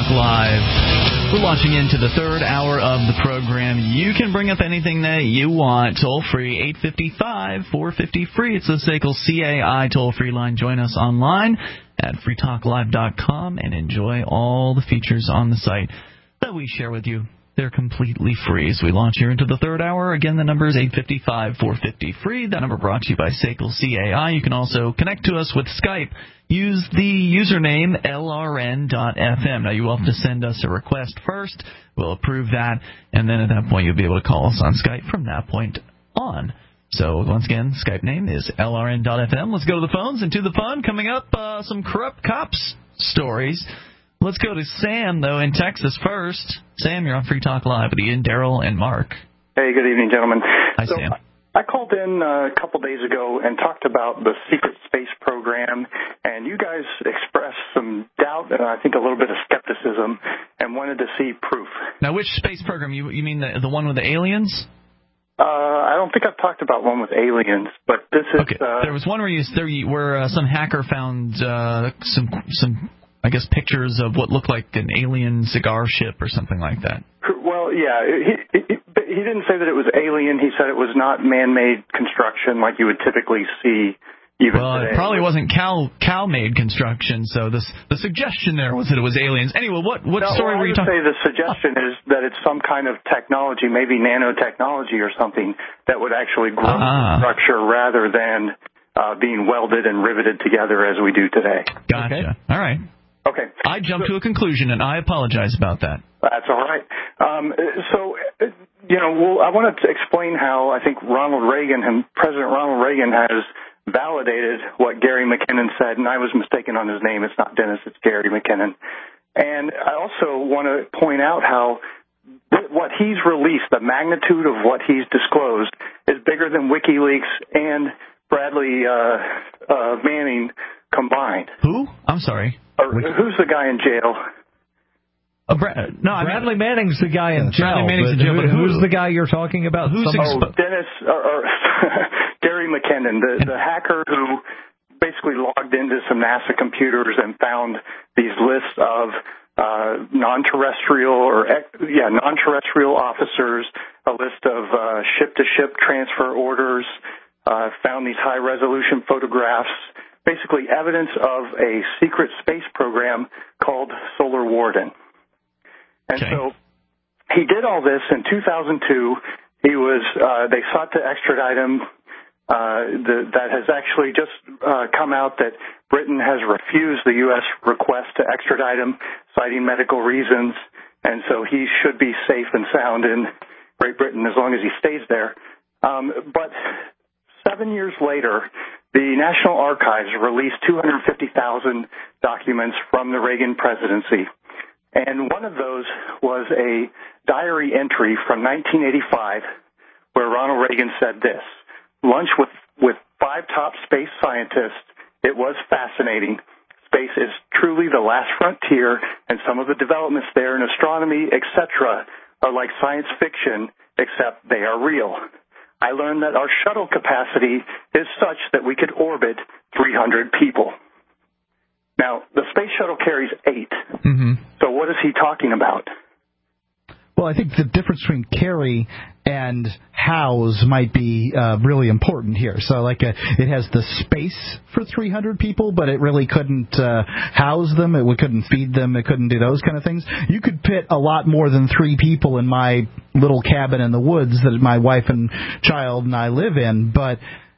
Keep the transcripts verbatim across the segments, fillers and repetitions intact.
Live. We're launching into the third hour of the program. You can bring up anything that you want. Toll free, eight five five, four five zero, free. It's the S A C L C A I toll-free line. Join us online at free talk live dot com and enjoy all the features on the site that we share with you. They're completely free. As we launch here into the third hour, again, the number is eight five five, four five zero, free. That number brought to you by S A C L C A I. You can also connect to us with Skype. Use the username L R N dot F M. Now, you will have to send us a request first. We'll approve that, and then at that point, you'll be able to call us on Skype from that point on. So, once again, Skype name is L R N dot F M. Let's go to the phones and to the fun. Coming up, uh, some corrupt cops stories. Let's go to Sam, though, in Texas first. Sam, you're on Free Talk Live with Ian, Daryl, and Mark. Hey, good evening, gentlemen. Hi, so, Sam. I called in uh, a couple days ago and talked about the secret space program, and you guys expressed some doubt and I think a little bit of skepticism and wanted to see proof. Now, which space program? You, you mean the, the one with the aliens? Uh, I don't think I've talked about one with aliens, but this is... Okay. Uh, there was one where, you, there, where uh, some hacker found uh, some some... I guess, pictures of what looked like an alien cigar ship or something like that. Well, yeah, he, he, he didn't say that it was alien. He said it was not man-made construction like you would typically see even well, today. It probably wasn't cow, cow-made construction, so this, the suggestion there was that it was aliens. Anyway, what, what no, story well, were you talking about? I would say the suggestion is that it's some kind of technology, maybe nanotechnology or something, that would actually grow uh-huh. the structure rather than uh, being welded and riveted together as we do today. Gotcha. Okay. All right. Okay. I jumped so, to a conclusion, and I apologize about that. That's all right. Um, so, you know, well, I wanted to explain how I think Ronald Reagan and President Ronald Reagan has validated what Gary McKinnon said, and I was mistaken on his name. It's not Dennis, it's Gary McKinnon. And I also want to point out how what he's released, the magnitude of what he's disclosed, is bigger than WikiLeaks and Bradley uh, uh, Manning combined. Who? I'm sorry. Or, who's the guy in jail? Uh, Bra- no, I Bradley mean, Manning's the guy in jail. Bradley Manning's in but jail, who, but who, who's the guy you're talking about? Who's oh, Dennis or, or Gary McKinnon, the, the hacker who basically logged into some NASA computers and found these lists of uh, non-terrestrial or yeah non-terrestrial officers, a list of uh, ship-to-ship transfer orders, uh, found these high-resolution photographs. Basically evidence of a secret space program called Solar Warden. And okay. so he did all this in two thousand two. He was, uh, they sought to extradite him. Uh, the, that has actually just uh, come out that Britain has refused the U S request to extradite him, citing medical reasons. And so he should be safe and sound in Great Britain as long as he stays there. Um, but seven years later, the National Archives released two hundred fifty thousand documents from the Reagan presidency. And one of those was a diary entry from nineteen eighty-five where Ronald Reagan said this: lunch with, with five top space scientists. It was fascinating. Space is truly the last frontier, and some of the developments there in astronomy, et cetera, are like science fiction, except they are real. I learned that our shuttle capacity is such that we could orbit three hundred people. Now, the space shuttle carries eight. Mm-hmm. So what is he talking about? Well, I think the difference between carry and house might be uh, really important here. So, like, a, it has the space for three hundred people, but it really couldn't uh, house them. It couldn't feed them. It couldn't do those kind of things. You could fit a lot more than three people in my little cabin in the woods that my wife and child and I live in, but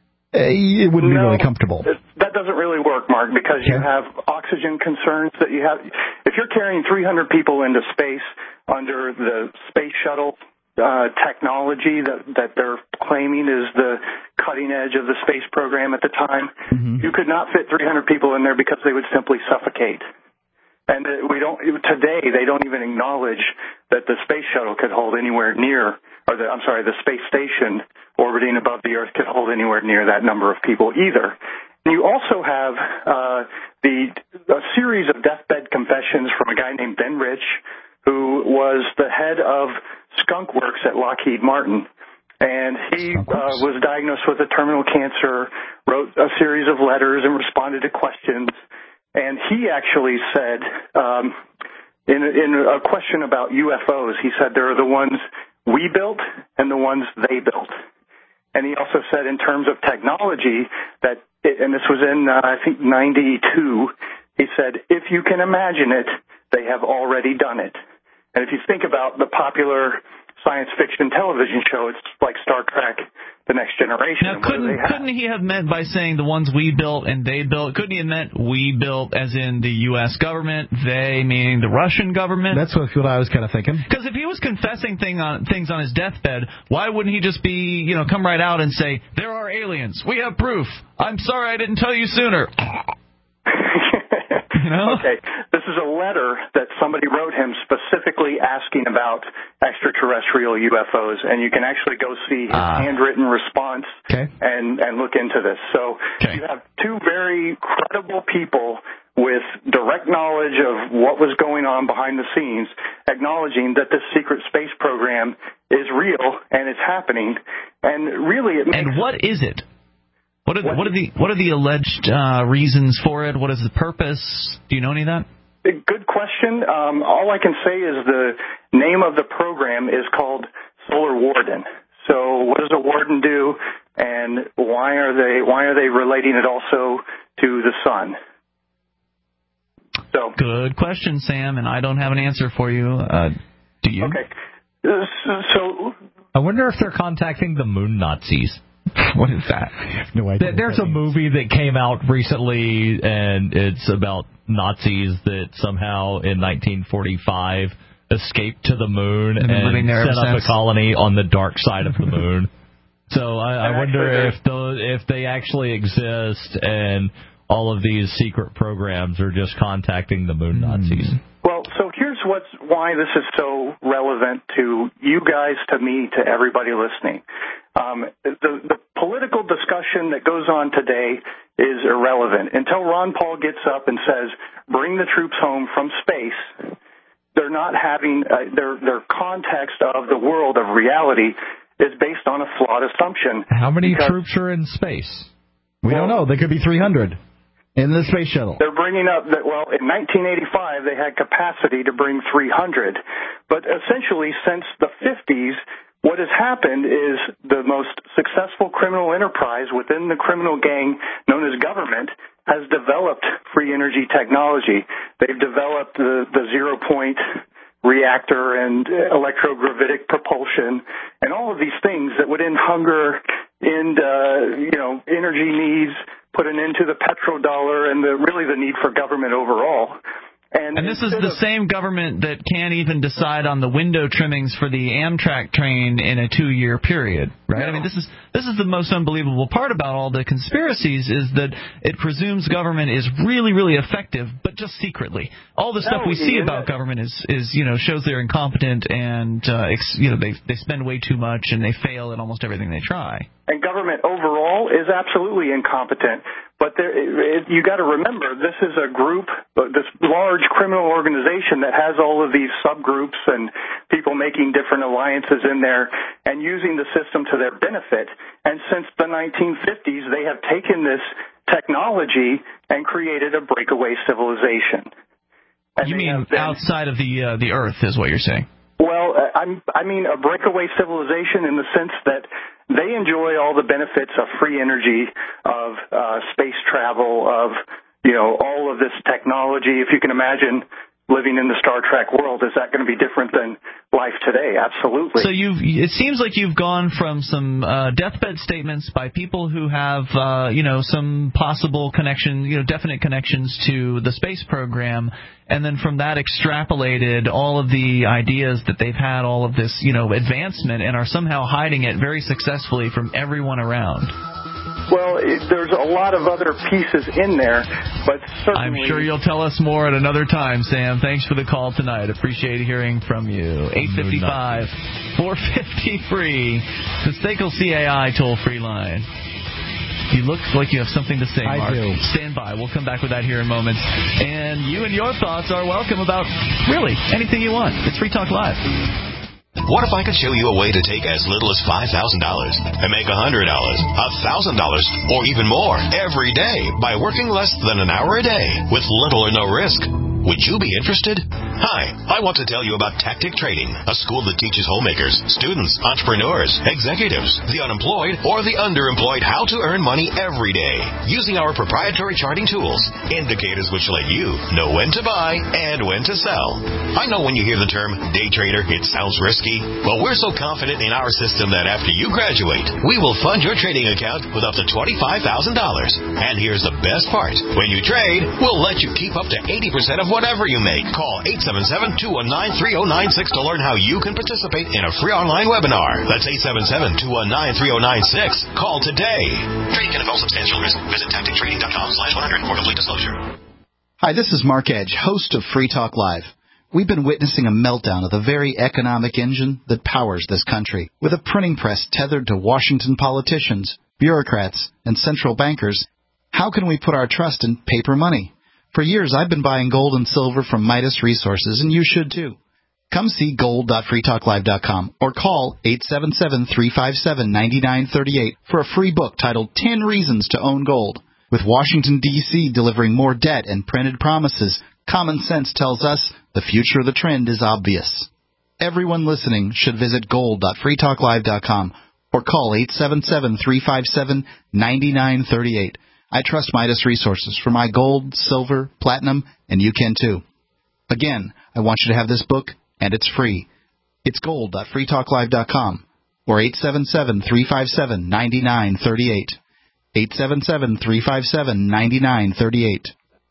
it wouldn't no, be really comfortable. That doesn't really work, Mark, because you yeah. have oxygen concerns that you have. If you're carrying three hundred people into space under the space shuttle uh, technology that, that they're claiming is the cutting edge of the space program at the time, mm-hmm. you could not fit three hundred people in there because they would simply suffocate. And we don't today. They don't even acknowledge that the space shuttle could hold anywhere near, or the, I'm sorry, the space station orbiting above the Earth could hold anywhere near that number of people either. And you also have uh, the a series of deathbed confessions from a guy named Ben Rich, who was the head of Skunk Works at Lockheed Martin. And he uh, was diagnosed with a terminal cancer, wrote a series of letters and responded to questions. And he actually said um, in, in a question about U F Os, he said there are the ones we built and the ones they built. And he also said in terms of technology that, it, and this was in, uh, I think, ninety-two, he said, if you can imagine it, they have already done it. And if you think about the popular science fiction television show, it's like Star Trek, The Next Generation. Now, couldn't, couldn't he have meant by saying the ones we built and they built, couldn't he have meant we built as in the U S government, they meaning the Russian government? That's what, what I was kind of thinking. Because if he was confessing thing on, things on his deathbed, why wouldn't he just be, you know, come right out and say, there are aliens, we have proof, I'm sorry I didn't tell you sooner. You know? Okay, this is a letter that somebody wrote him specifically asking about extraterrestrial U F Os, and you can actually go see his uh, handwritten response okay. and, and look into this. So okay. you have two very credible people with direct knowledge of what was going on behind the scenes, acknowledging that this secret space program is real and it's happening. And really, it makes and what is it? What are, the, what are the what are the alleged uh, reasons for it? What is the purpose? Do you know any of that? Good question. Um, all I can say is the name of the program is called Solar Warden. So what does a warden do, and why are they why are they relating it also to the sun? So good question, Sam, and I don't have an answer for you. Uh, do you? Okay. So I wonder if they're contacting the moon Nazis. What is that? I have no idea. There's a movie that came out recently, and it's about Nazis that somehow in nineteen forty-five escaped to the moon and, and set up since. a colony on the dark side of the moon. So I, I wonder if those, if they actually exist and all of these secret programs are just contacting the moon Nazis. Mm. Well, so here's what's why this is so relevant to you guys, to me, to everybody listening. Um, the, the political discussion that goes on today is irrelevant. Until Ron Paul gets up and says, bring the troops home from space, they're not having, uh, their, their context of the world of reality is based on a flawed assumption. How many troops are in space? We well, don't know. They could be three hundred. In the space shuttle. They're bringing up that, well, in nineteen eighty-five, they had capacity to bring three hundred. But essentially, since the fifties, what has happened is the most successful criminal enterprise within the criminal gang known as government has developed free energy technology. They've developed the, the zero-point reactor and electrogravitic propulsion and all of these things that would end hunger, end, uh, you know, energy needs, put an end to the petrodollar and the really the need for government overall. And, and this is the of, same government that can't even decide on the window trimmings for the Amtrak train in a two-year period, right? No. I mean, this is this is the most unbelievable part about all the conspiracies is that it presumes government is really, really effective, but just secretly. All the no, stuff we see about government is, is, you know, shows they're incompetent and, uh, ex, you know, they they spend way too much and they fail at almost everything they try. And government overall is absolutely incompetent. But there, it, you got to remember, this is a group, this large criminal organization that has all of these subgroups and people making different alliances in there and using the system to their benefit. And since the nineteen fifties, they have taken this technology and created a breakaway civilization. And you mean been, outside of the uh, the Earth is what you're saying? Well, I'm, I mean a breakaway civilization in the sense that they enjoy all the benefits of free energy, of uh, space travel, of, you know, all of this technology. If you can imagine living in the Star Trek world, is that going to be different than life today? Absolutely. So you've, it seems like you've gone from some uh, deathbed statements by people who have, uh, you know, some possible connection, you know, definite connections to the space program, and then from that extrapolated all of the ideas that they've had all of this, you know, advancement and are somehow hiding it very successfully from everyone around. Well, it, there's a lot of other pieces in there, but certainly... I'm sure you'll tell us more at another time, Sam. Thanks for the call tonight. Appreciate hearing from you. eight five five, four five zero, free, the S A C L C A I toll-free line. You look like you have something to say, Mark. I do. Stand by. We'll come back with that here in moments. And you and your thoughts are welcome about, really, anything you want. It's Free Talk Live. What if I could show you a way to take as little as five thousand dollars and make one hundred dollars, one thousand dollars, or even more every day by working less than an hour a day with little or no risk? Would you be interested? Hi, I want to tell you about Tactic Trading, a school that teaches homemakers, students, entrepreneurs, executives, the unemployed, or the underemployed how to earn money every day using our proprietary charting tools, indicators which let you know when to buy and when to sell. I know when you hear the term day trader, it sounds risky. Well, we're so confident in our system that after you graduate, we will fund your trading account with up to twenty-five thousand dollars. And here's the best part. When you trade, we'll let you keep up to eighty percent of whatever you make. Call eight seven seven, two one nine, three zero nine six to learn how you can participate in a free online webinar. That's eight seven seven, two one nine, three zero nine six. Call today. Trading can involve substantial risk. Visit tactic trading dot com slash one hundred for complete disclosure. Hi, this is Mark Edge, host of Free Talk Live. We've been witnessing a meltdown of the very economic engine that powers this country. With a printing press tethered to Washington politicians, bureaucrats, and central bankers, how can we put our trust in paper money? For years, I've been buying gold and silver from Midas Resources, and you should too. Come see gold dot free talk live dot com or call eight seven seven, three five seven, nine nine three eight for a free book titled ten Reasons to Own Gold. With Washington, D C delivering more debt and printed promises, common sense tells us the future of the trend is obvious. Everyone listening should visit gold dot free talk live dot com or call eight seven seven, three five seven, nine nine three eight. I trust Midas Resources for my gold, silver, platinum, and you can too. Again, I want you to have this book, and it's free. It's gold dot free talk live dot com or eight seven seven, three five seven, nine nine three eight. eight seven seven, three five seven, nine nine three eight.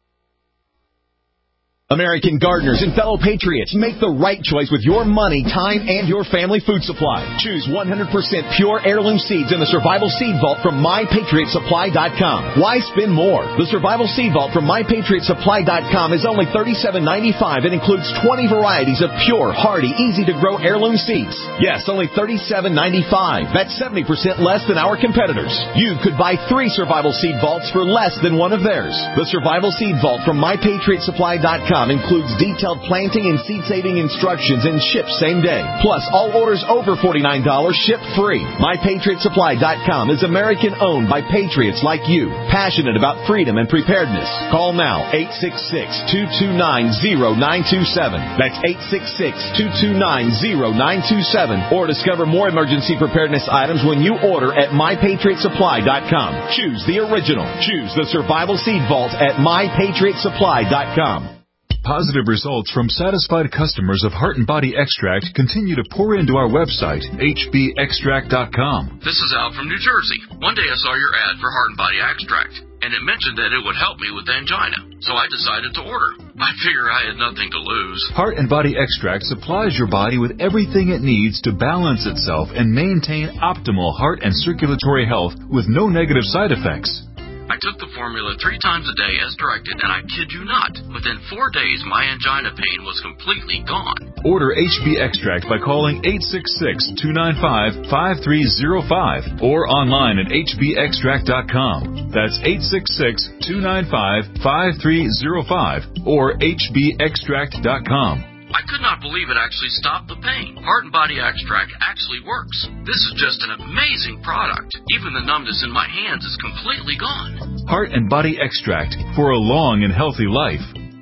American gardeners and fellow patriots, make the right choice with your money, time, and your family food supply. Choose one hundred percent pure heirloom seeds in the Survival Seed Vault from my patriot supply dot com. Why spend more? The Survival Seed Vault from my patriot supply dot com is only thirty-seven ninety-five and includes twenty varieties of pure, hardy, easy-to-grow heirloom seeds. Yes, only thirty-seven ninety-five. That's seventy percent less than our competitors. You could buy three Survival Seed Vaults for less than one of theirs. The Survival Seed Vault from my patriot supply dot com includes detailed planting and seed-saving instructions and ships same day. Plus, all orders over forty-nine dollars ship free. my patriot supply dot com is American-owned by patriots like you, passionate about freedom and preparedness. Call now, eight six six, two two nine, zero nine two seven. That's eight six six, two two nine, zero nine two seven. Or discover more emergency preparedness items when you order at my patriot supply dot com. Choose the original. Choose the Survival Seed Vault at my patriot supply dot com. Positive results from satisfied customers of Heart and Body Extract continue to pour into our website, H B extract dot com. This is Al from New Jersey. One day I saw your ad for Heart and Body Extract, and it mentioned that it would help me with angina, so I decided to order. I figure I had nothing to lose. Heart and Body Extract supplies your body with everything it needs to balance itself and maintain optimal heart and circulatory health with no negative side effects. I took the formula three times a day as directed, and I kid you not, within four days my angina pain was completely gone. Order H B Extract by calling eight six six, two nine five, five three zero five or online at H B extract dot com. That's eight six six, two nine five, five three zero five or H B extract dot com. I could not believe it actually stopped the pain. Heart and Body Extract actually works. This is just an amazing product. Even the numbness in my hands is completely gone. Heart and Body Extract for a long and healthy life.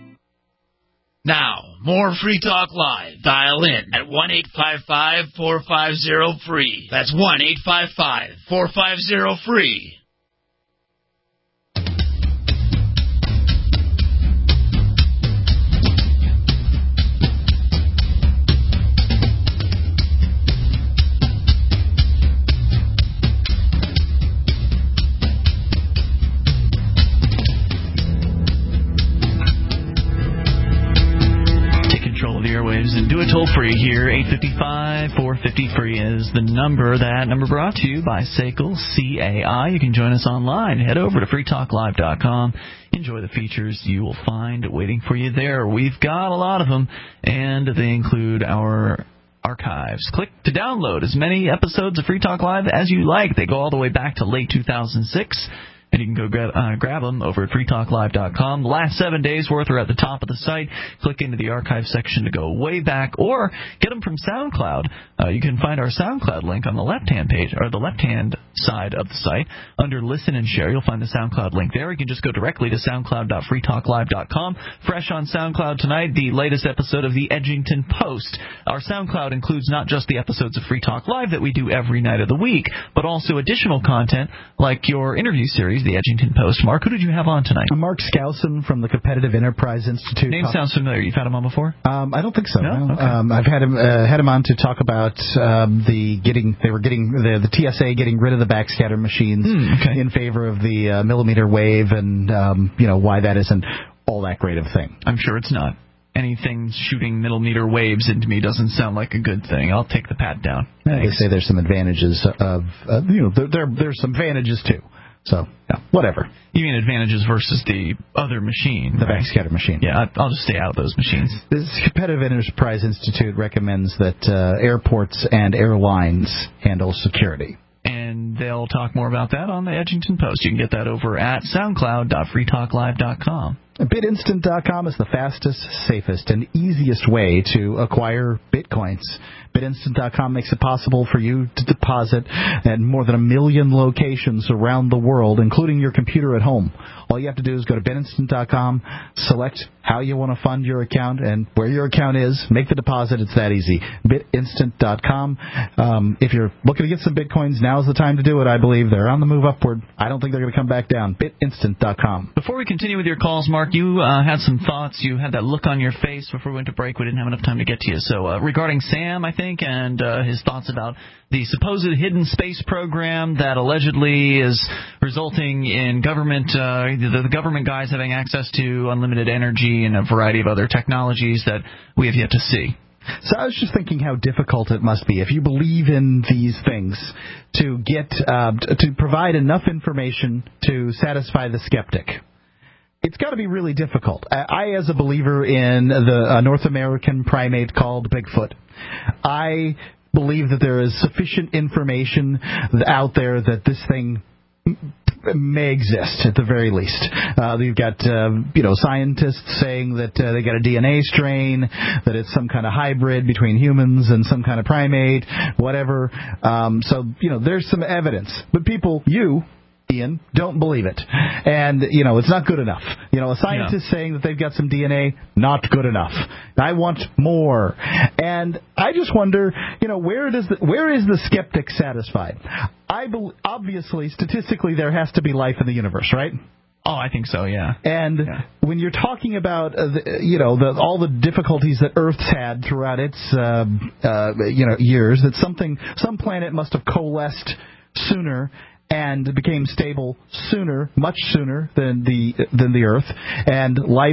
Now, more Free Talk Live. Dial in at one eight five five, four five zero, free. That's one eight five five, four five zero, free. And do it toll free here. eight five five, four five zero, free is the number. That number brought to you by S A C L C A I. You can join us online. Head over to free talk live dot com. Enjoy the features you will find waiting for you there. We've got a lot of them, and they include our archives. Click to download as many episodes of Free Talk Live as you like. They go all the way back to late two thousand six. And you can go grab, uh, grab them over at free talk live dot com. The last seven days' worth are at the top of the site. Click into the archive section to go way back, or get them from SoundCloud. Uh, you can find our SoundCloud link on the left-hand page, or the left-hand side of the site. Under Listen and Share, you'll find the SoundCloud link there. You can just go directly to soundcloud dot free talk live dot com. Fresh on SoundCloud tonight, the latest episode of the Edgington Post. Our SoundCloud includes not just the episodes of Free Talk Live that we do every night of the week, but also additional content like your interview series, the Edgington Post. Mark, who did you have on tonight? Mark Skousen from the Competitive Enterprise Institute. Name sounds familiar. You've had him on before? Um, I don't think so. No? no. Okay. Um, I've had him uh, had him on to talk about um, the getting they were getting the, the T S A getting rid of the backscatter machines mm, okay. in favor of the uh, millimeter wave, and um, you know why that isn't all that great of a thing. I'm sure it's not. Anything shooting millimeter waves into me doesn't sound like a good thing. I'll take the pat down. Yeah, they say there's some advantages of uh, you know there, there there's some advantages too. So, yeah, whatever. You mean advantages versus the other machine, The right? backscatter machine. Yeah, I'll just stay out of those machines. This Competitive Enterprise Institute recommends that uh, airports and airlines handle security. And they'll talk more about that on the Edgington Post. You can get that over at soundcloud dot free talk live dot com. Bitinstant dot com is the fastest, safest, and easiest way to acquire Bitcoins. Bitinstant dot com makes it possible for you to deposit at more than a million locations around the world, including your computer at home. All you have to do is go to Bitinstant dot com, select how you want to fund your account and where your account is, make the deposit. It's that easy. Bitinstant dot com. Um, if you're looking to get some Bitcoins, now's the time to do it, I believe. They're on the move upward. I don't think they're going to come back down. Bitinstant dot com. Before we continue with your calls, Mark, you uh, had some thoughts. You had that look on your face before we went to break. We didn't have enough time to get to you. So uh, regarding Sam, I think, and uh, his thoughts about the supposed hidden space program that allegedly is resulting in government, uh, the, the government guys having access to unlimited energy and a variety of other technologies that we have yet to see. So I was just thinking how difficult it must be if you believe in these things to get uh, to provide enough information to satisfy the skeptic. It's got to be really difficult. I, as a believer in the uh, North American primate called Bigfoot, I believe that there is sufficient information out there that this thing may exist at the very least. Uh, you've got uh, you know scientists saying that uh, they got a D N A strain, that it's some kind of hybrid between humans and some kind of primate, whatever. Um, so you know there's some evidence, but people, you. Ian, don't believe it. And, you know, it's not good enough. You know, a scientist yeah. saying that they've got some D N A, not good enough. I want more. And I just wonder, you know, where does the, where is the skeptic satisfied? I be, obviously, statistically, there has to be life in the universe, right? Oh, I think so, yeah. And yeah. when you're talking about, uh, the, you know, the, all the difficulties that Earth's had throughout its, uh, uh, you know, years, that something, some planet must have coalesced sooner and became stable sooner, much sooner than the than the Earth, and life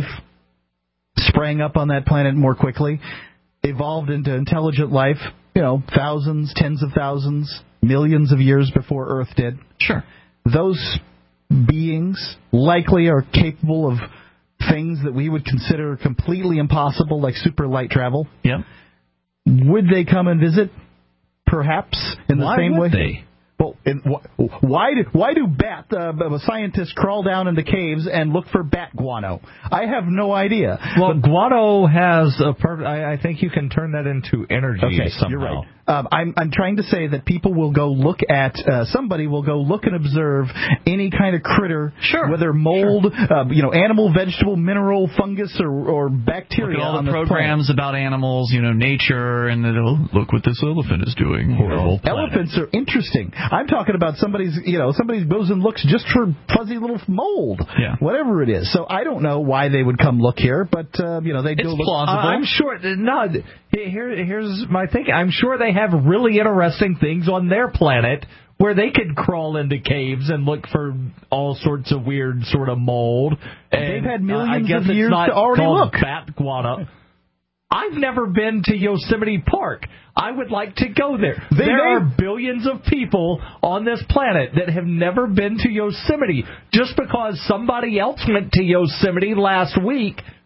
sprang up on that planet more quickly, evolved into intelligent life, you know, thousands, tens of thousands, millions of years before Earth did. Sure. Those beings likely are capable of things that we would consider completely impossible, like super light travel. Yep. Would they come and visit? Perhaps in the Why same would way. They? Well, and wh- why do why do bat uh, scientists crawl down into caves and look for bat guano? I have no idea. Well, but, guano has a perfect. I, I think you can turn that into energy okay, somehow. You're right. Um, I'm I'm trying to say that people will go look at uh, somebody will go look and observe any kind of critter, sure, whether mold, sure. uh, you know, animal, vegetable, mineral, fungus, or, or bacteria. Look at all on the programs planet. about animals, you know, nature, and then oh, look what this elephant is doing. Horrible. Elephants are interesting. I'm talking about somebody's, you know, somebody goes and looks just for fuzzy little mold, yeah. whatever it is. So I don't know why they would come look here, but uh, you know, they do it's look plausible. Uh, I'm sure. No, here, here's my thinking. I'm sure they have really interesting things on their planet where they could crawl into caves and look for all sorts of weird sort of mold. And they've had millions uh, I guess of years it's not to already called look. Bat guano. I've never been to Yosemite Park. I would like to go there. They there may... are billions of people on this planet that have never been to Yosemite. Just because somebody else went to Yosemite last week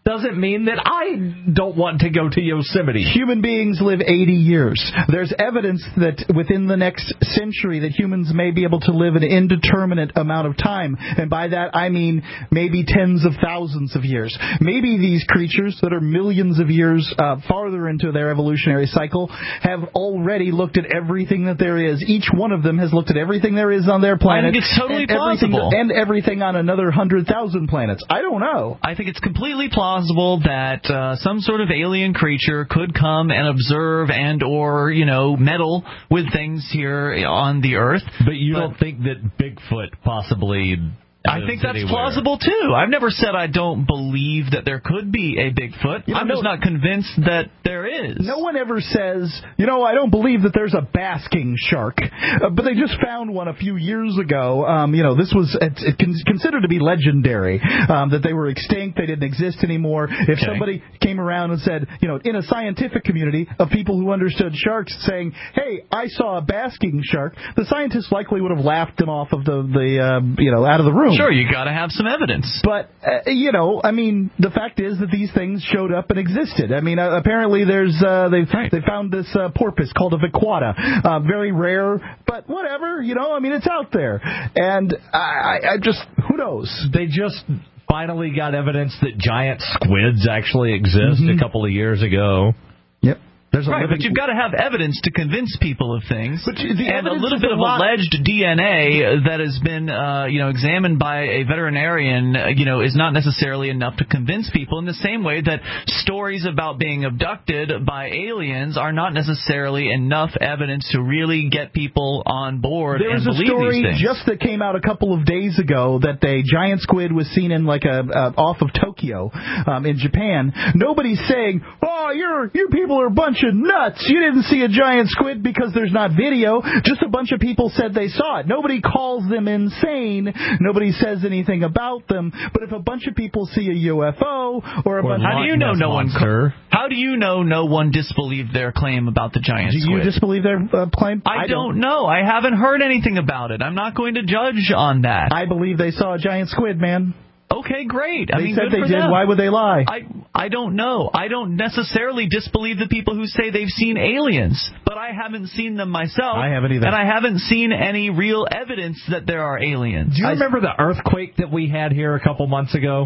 doesn't mean that I don't want to go to Yosemite. Human beings live eighty years. There's evidence that within the next century that humans may be able to live an indeterminate amount of time. And by that, I mean maybe tens of thousands of years. Maybe these creatures that are millions of years uh, farther into their evolutionary cycle have already looked at everything that there is. Each one of them has looked at everything there is on their planet. I think it's totally and everything, plausible. and everything on another one hundred thousand planets. I don't know. I think it's completely plausible that uh, some sort of alien creature could come and observe and or, you know, meddle with things here on the Earth. But you but, don't think that Bigfoot possibly... I think that's anywhere. plausible, too. I've never said I don't believe that there could be a Bigfoot. You know, I'm just no, not convinced that there is. No one ever says, you know, I don't believe that there's a basking shark. Uh, but they just found one a few years ago. Um, you know, this was it's it considered to be legendary, um, that they were extinct, they didn't exist anymore. If okay. somebody came around and said, you know, in a scientific community of people who understood sharks saying, hey, I saw a basking shark, the scientists likely would have laughed them off of the, the uh, you know, out of the room. Sure, you got to have some evidence. But, uh, you know, I mean, the fact is that these things showed up and existed. I mean, uh, apparently there's, uh, they've, right. they found this uh, porpoise called a viquata. Uh, very rare, but whatever, you know, I mean, it's out there. And I, I just, who knows? They just finally got evidence that giant squids actually exist mm-hmm. a couple of years ago. Yep. There's a right, living... but you've got to have evidence to convince people of things. But the and a little bit a of lot... alleged D N A that has been, uh, you know, examined by a veterinarian, uh, you know, is not necessarily enough to convince people. In the same way that stories about being abducted by aliens are not necessarily enough evidence to really get people on board there and was believe a story these things. Just that came out a couple of days ago that a giant squid was seen in like a uh, off of Tokyo, um, in Japan. Nobody's saying, "Oh, you're you people are a bunch of nuts. You didn't see a giant squid because there's not video." Just a bunch of people said they saw it. Nobody calls them insane. Nobody says anything about them. But if a bunch of people see a U F O or a or bunch, how do you know no one? How do you know no one disbelieved their claim about the giant squid? Do you disbelieve their uh, claim? I, I don't, don't know. I haven't heard anything about it. I'm not going to judge on that. I believe they saw a giant squid, man. Okay, great. They I mean, said good they for did. them. Why would they lie? I I don't know. I don't necessarily disbelieve the people who say they've seen aliens, but I haven't seen them myself. I haven't either. And I haven't seen any real evidence that there are aliens. Do you I, remember the earthquake that we had here a couple months ago?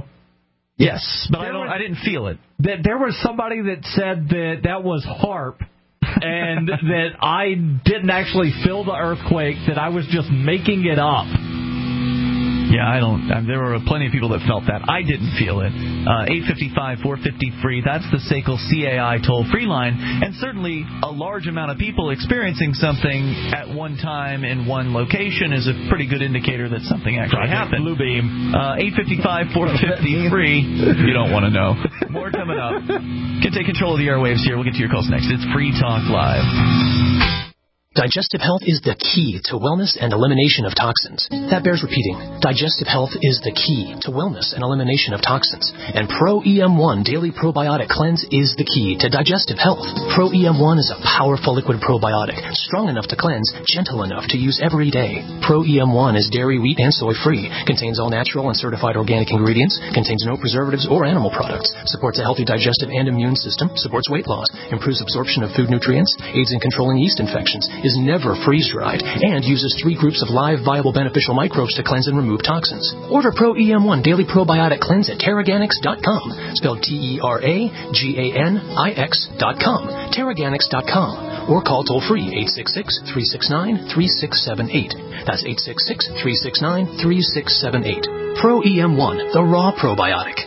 Yes, but I don't. Was, I didn't feel it. That there was somebody that said that that was HAARP. and that I didn't actually feel the earthquake, that I was just making it up. Yeah, I don't. I mean, there were plenty of people that felt that. I didn't feel it. Uh, eight five five, four five zero, free. That's the S A C L C A I toll-free line. And certainly a large amount of people experiencing something at one time in one location is a pretty good indicator that something actually happened. Blue beam. Uh, eight five five, four five zero, free. You don't want to know. More coming up. Can take control of the airwaves here. We'll get to your calls next. It's Free Talk Live. Digestive health is the key to wellness and elimination of toxins. That bears repeating. Digestive health is the key to wellness and elimination of toxins. And Pro E M one Daily Probiotic Cleanse is the key to digestive health. Pro E M one is a powerful liquid probiotic, strong enough to cleanse, gentle enough to use every day. Pro E M one is dairy, wheat, and soy-free, contains all natural and certified organic ingredients, contains no preservatives or animal products, supports a healthy digestive and immune system, supports weight loss, improves absorption of food nutrients, aids in controlling yeast infections, is never freeze-dried, and uses three groups of live, viable, beneficial microbes to cleanse and remove toxins. Order Pro E M one Daily Probiotic Cleanse at Terraganics dot com, spelled T E R A G A N I X dot com, Terraganics dot com, or call toll-free eight six six, three six nine, three six seven eight. That's eight six six, three six nine, three six seven eight. Pro E M one, the raw probiotic.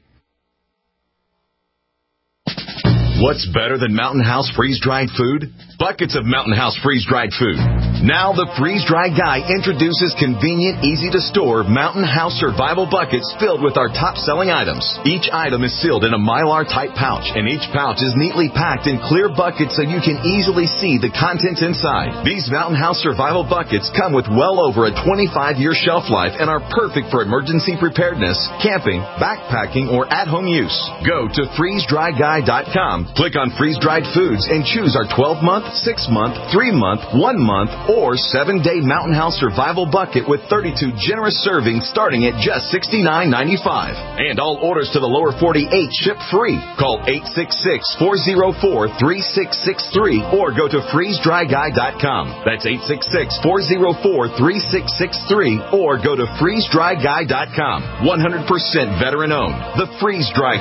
What's better than Mountain House freeze-dried food? Buckets of Mountain House freeze-dried food. Now the freeze-dried guy introduces convenient, easy-to-store Mountain House survival buckets filled with our top-selling items. Each item is sealed in a Mylar-type pouch, and each pouch is neatly packed in clear buckets so you can easily see the contents inside. These Mountain House survival buckets come with well over a twenty-five year shelf life and are perfect for emergency preparedness, camping, backpacking, or at-home use. Go to freeze dry guy dot com. Click on freeze-dried foods and choose our twelve month, six month, three month, one month, or seven-day Mountain House Survival Bucket with thirty-two generous servings starting at just sixty-nine ninety-five. And all orders to the lower forty-eight ship free. Call eight six six, four oh four, three six six three or go to freeze dry guy dot com. That's eight six six, four oh four, three six six three or go to freeze dry guy dot com. one hundred percent veteran-owned. The Freeze Dry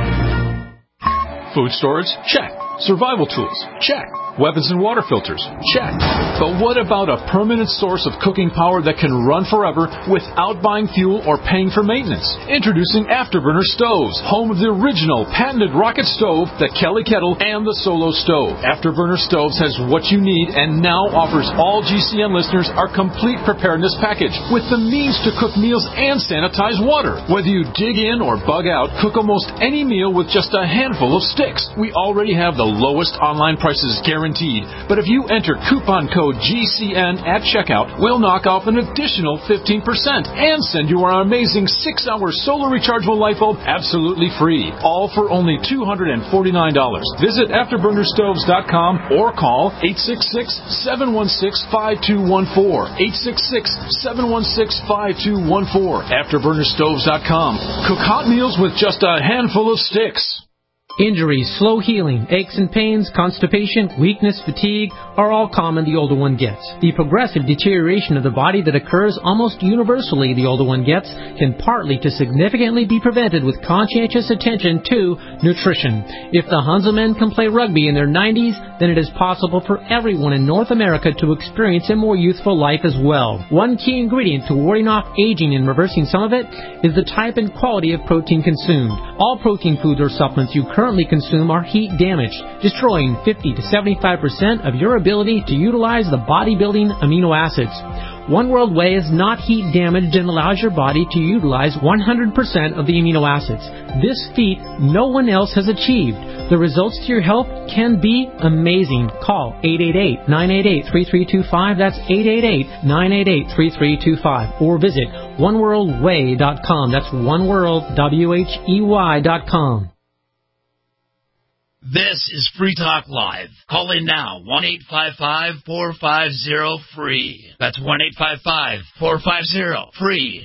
Guy. Food storage? Check. Survival tools? Check. Weapons and water filters? Check. But what about a permanent source of cooking power that can run forever without buying fuel or paying for maintenance? Introducing Afterburner Stoves, home of the original patented rocket stove, the Kelly Kettle, and the Solo Stove. Afterburner Stoves has what you need and now offers all G C N listeners our complete preparedness package with the means to cook meals and sanitize water. Whether you dig in or bug out, cook almost any meal with just a handful of sticks. We already have the lowest online prices guaranteed, but if you enter coupon code G C N at checkout, we'll knock off an additional fifteen percent and send you our amazing six hour solar rechargeable light bulb absolutely free, all for only two hundred forty-nine dollars. Visit afterburner stoves dot com or call eight six six, seven one six, five two one four, eight six six, seven one six, five two one four, afterburner stoves dot com. Cook hot meals with just a handful of sticks. Injuries, slow healing, aches and pains, constipation, weakness, fatigue are all common the older one gets. The progressive deterioration of the body that occurs almost universally the older one gets can partly to significantly be prevented with conscientious attention to nutrition. If the Hanselmen can play rugby in their nineties, then it is possible for everyone in North America to experience a more youthful life as well. One key ingredient to warding off aging and reversing some of it is the type and quality of protein consumed. All protein foods or supplements you currently consume are heat damaged, destroying fifty to seventy-five percent of your ability to utilize the bodybuilding amino acids. One World Whey is not heat damaged and allows your body to utilize one hundred percent of the amino acids. This feat no one else has achieved. The results to your health can be amazing. Call eight eight eight, nine eight eight, three three two five. That's eight eight eight, nine eight eight, three three two five. Or visit one world whey dot com. That's oneworld, W H E Y dot com. This is Free Talk Live. Call in now, one eight five five, four five zero, free. That's one eight five five, four five zero, free.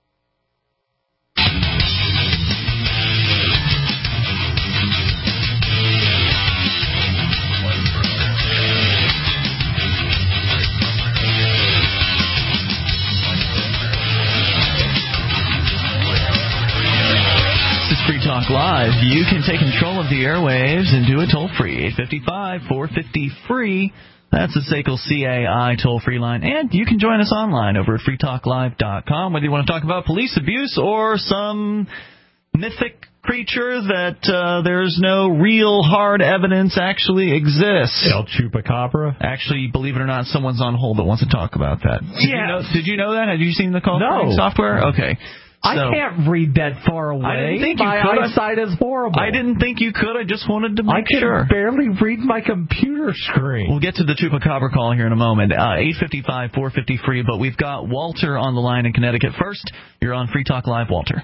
Free Talk Live. You can take control of the airwaves and do it toll-free. eight five five, four five zero, free. That's the S A C L C A I toll-free line. And you can join us online over at free talk live dot com, whether you want to talk about police abuse or some mythic creature that uh, there's no real hard evidence actually exists. El Chupacabra? Actually, believe it or not, someone's on hold that wants to talk about that. Did, yeah. you know, did you know that? Have you seen the call no. software? Okay. I So, can't read that far away. I didn't think you my could. eyesight is horrible. I didn't think you could. I just wanted to make I can sure. barely read my computer screen. We'll get to the Chupacabra call here in a moment. Uh, eight five five, four five zero, free. But we've got Walter on the line in Connecticut. First, you're on Free Talk Live, Walter.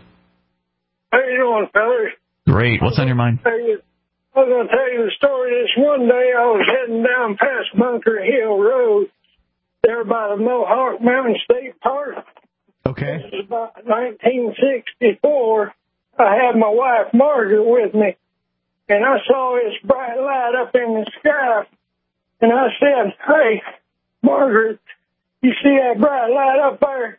How you doing, fellas? Great. What's on your mind? I was going to tell you the story. This one day I was heading down past Bunker Hill Road, there by the Mohawk Mountain State Park. Okay. This is about nineteen sixty-four. I had my wife Margaret with me, and I saw this bright light up in the sky, and I said, "Hey, Margaret, you see that bright light up there?"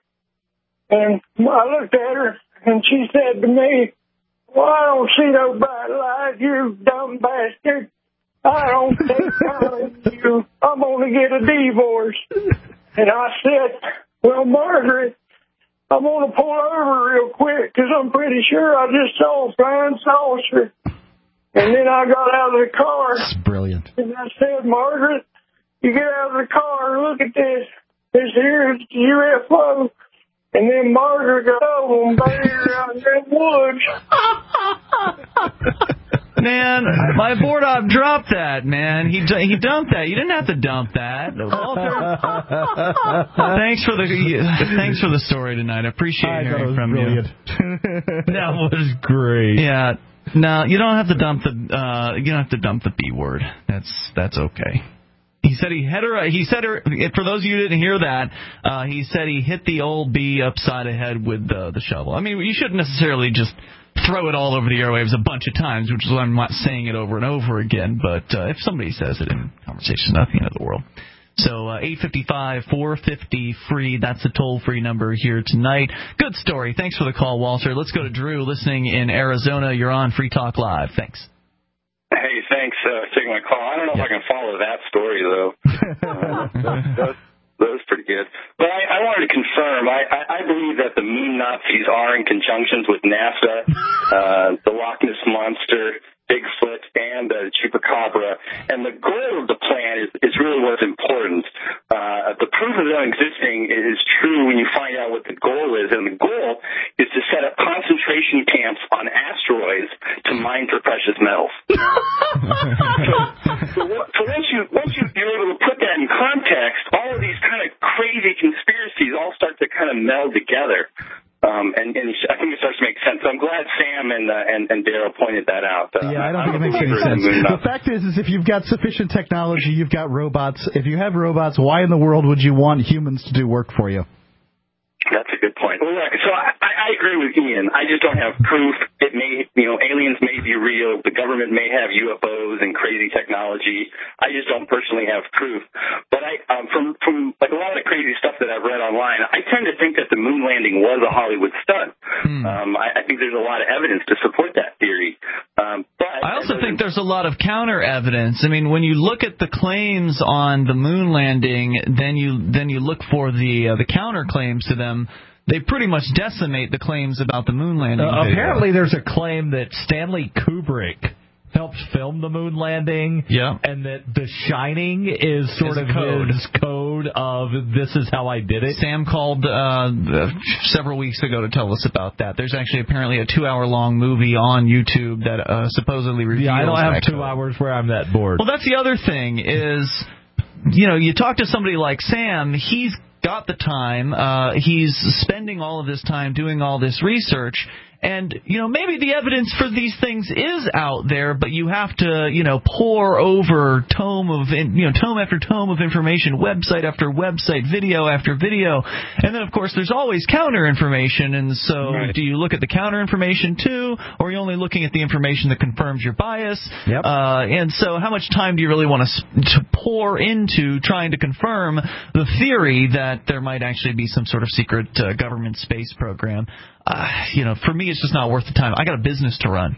And I looked at her, and she said to me, "Well, I don't see no bright light, you dumb bastard. I don't take time with you. I'm going to get a divorce." And I said, "Well, Margaret, I'm going to pull over real quick because I'm pretty sure I just saw a flying saucer." And then I got out of the car. That's brilliant. And I said, "Margaret, you get out of the car and look at this. This here is the U F O." And then Margaret got over and buried her out in the woods. Man, my board op dropped that, man. He he dumped that. You didn't have to dump that. Walter, thanks for the thanks for the story tonight. I appreciate I hearing from brilliant. you. That was great. Yeah. No, you don't have to dump the uh, you don't have to dump the B word. That's that's okay. He said he hit her. He said her. For those of you who didn't hear that, uh, he said he hit the old bee upside the head with the, the shovel. I mean, you shouldn't necessarily just throw it all over the airwaves a bunch of times, which is why I'm not saying it over and over again. But uh, if somebody says it in conversation, nothing in the world. So uh, eight five five, four five zero, free. That's the toll-free number here tonight. Good story. Thanks for the call, Walter. Let's go to Drew, listening in Arizona. You're on Free Talk Live. Thanks. Hey, thanks uh, for taking my call. I don't know yeah. if I can follow that story, though. uh, that, that, that was pretty good. But I, I wanted to confirm, I, I, I believe that the moon Nazis are in conjunctions with NASA, uh, the Loch Ness Monster, Bigfoot, and the uh, Chupacabra. And the goal of the plan is, is really what's important. Uh, the proof of them existing is true when you find out what the goal is. And the goal is to set up concentration camps on asteroids to mine for precious metals. so, so, so once, you, once you, you're able to put that in context, all of these kind of crazy conspiracies all start to kind of meld together. Um, and, and I think it starts to make sense. So I'm glad Sam and uh, and, and Daryl pointed that out. Uh, yeah, I don't think it makes any sense. The fact is, is if you've got sufficient technology, you've got robots. If you have robots, why in the world would you want humans to do work for you? That's a good point. Well, look, so I, I agree with Ian. I just don't have proof. It may, you know, aliens may be real. The government may have U F Os and crazy technology. I just don't personally have proof. But I, um, from from like a lot of the crazy stuff that I've read online, I tend to think that the moon landing was a Hollywood stunt. Hmm. Um, I, I think there's a lot of evidence to support that theory. Um, but I also think there's a lot of counter evidence. I mean, when you look at the claims on the moon landing, then you then you look for the uh, the counter claims to them. They pretty much decimate the claims about the moon landing. Uh, apparently, there's a claim that Stanley Kubrick helped film the moon landing, yeah. and that The Shining is sort is of code. his code of this is how I did it. Sam called uh, several weeks ago to tell us about that. There's actually apparently a two-hour-long movie on YouTube that uh, supposedly reveals Yeah, I don't have that two code. hours where I'm that bored. Well, that's the other thing is, you know, you talk to somebody like Sam, he's got the time, uh, he's spending all of this time doing all this research, and, you know, maybe the evidence for these things is out there, but you have to, you know, pour over tome of, you know, tome after tome of information, website after website, video after video, and then, of course, there's always counter information, and so right. do you look at the counter information, too, or are you only looking at the information that confirms your bias? Yep. Uh, and so how much time do you really want to, to pour into trying to confirm the theory that there might actually be some sort of secret uh, government space program? Uh, you know, for me, it's just not worth the time. I got a business to run.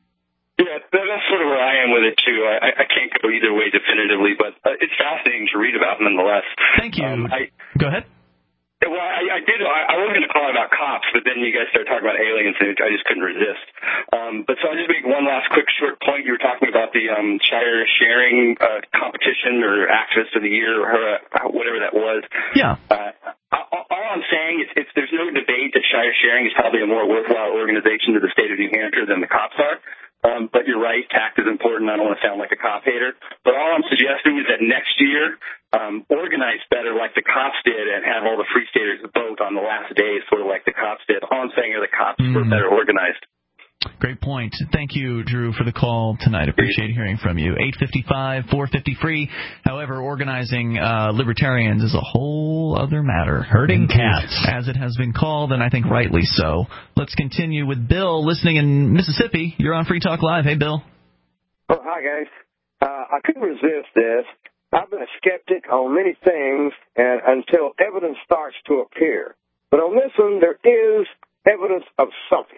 Yeah, that's sort of where I am with it, too. I, I can't go either way definitively, but uh, it's fascinating to read about nonetheless. Thank you. Um, I, go ahead. Well, I, I did. I, I was going to call about cops, but then you guys started talking about aliens, and I just couldn't resist. Um, but so I'll just make one last quick short point. You were talking about the um, Shire sharing uh, competition or activist of the year or uh, whatever that was. Yeah. Uh, all, all I'm saying is it's, there's no debate that Shire sharing is probably a more worthwhile organization to the state of New Hampshire than the cops are. Um, but you're right, tact is important. I don't want to sound like a cop hater. But all I'm suggesting is that next year, um, organize better like the cops did and have all the free staters vote on the last day, sort of like the cops did. All I'm saying are the cops mm. were better organized. Great point. Thank you, Drew, for the call tonight. Appreciate hearing from you. eight five five, four five zero, free. However, organizing uh, libertarians is a whole other matter. Herding cats. As it has been called, and I think rightly so. Let's continue with Bill, listening in Mississippi. You're on Free Talk Live. Hey, Bill. Oh, hi, guys. Uh, I couldn't resist this. I've been a skeptic on many things and until evidence starts to appear. But on this one, there is evidence of something.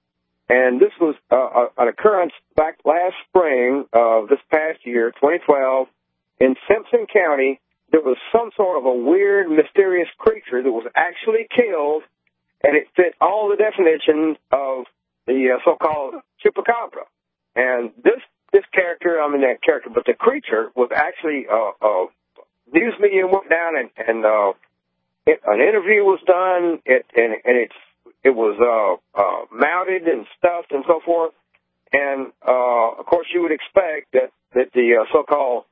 And this was uh, an occurrence back last spring of this past year, twenty twelve, in Simpson County. There was some sort of a weird, mysterious creature that was actually killed, and it fit all the definitions of the uh, so-called chupacabra. And this this character, I mean that character, but the creature was actually uh, uh, news media went down and, and uh, it, an interview was done, it, and, and it's It was uh, uh, mounted and stuffed and so forth. And, uh, of course, you would expect that, that the uh, so-called